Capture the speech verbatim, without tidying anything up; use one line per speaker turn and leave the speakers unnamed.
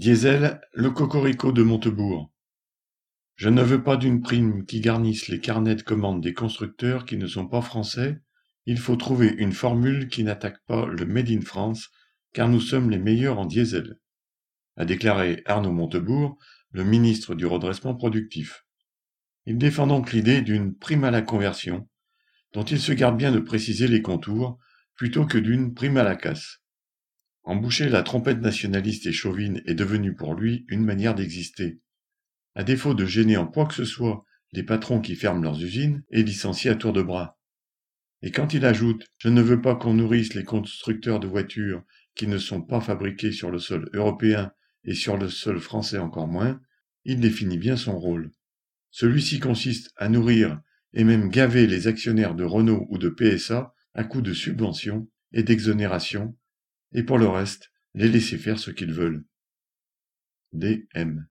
Diesel, le cocorico de Montebourg. Je ne veux pas d'une prime qui garnisse les carnets de commandes des constructeurs qui ne sont pas français, il faut trouver une formule qui n'attaque pas le Made in France, car nous sommes les meilleurs en diesel, a déclaré Arnaud Montebourg, le ministre du Redressement productif. Il défend donc l'idée d'une prime à la conversion, dont il se garde bien de préciser les contours, plutôt que d'une prime à la casse. Emboucher la trompette nationaliste et chauvine est devenue pour lui une manière d'exister. À défaut de gêner en quoi que ce soit les patrons qui ferment leurs usines et licencient à tour de bras. Et quand il ajoute « Je ne veux pas qu'on nourrisse les constructeurs de voitures qui ne sont pas fabriqués sur le sol européen et sur le sol français encore moins », il définit bien son rôle. Celui-ci consiste à nourrir et même gaver les actionnaires de Renault ou de P S A à coups de subventions et d'exonérations, et pour le reste, les laisser faire ce qu'ils veulent. D M